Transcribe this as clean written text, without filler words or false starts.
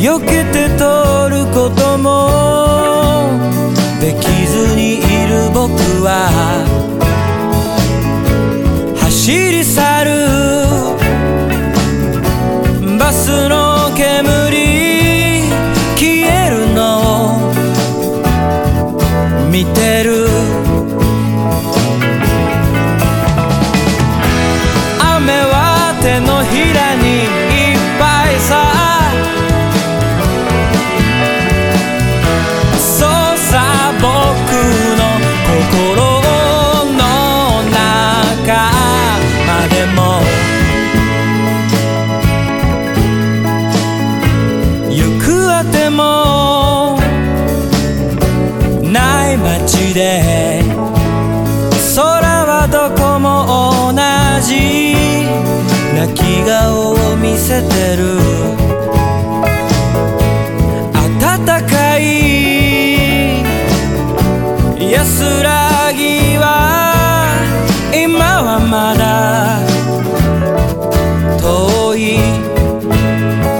避けて通ることもできずにいる僕は走り去るバスの煙消えるのを見てる。雨は手のひらにいっぱいさ、そうさ僕の心の中までも行くあてもない街で空はどこも同じ泣き顔を見せてる。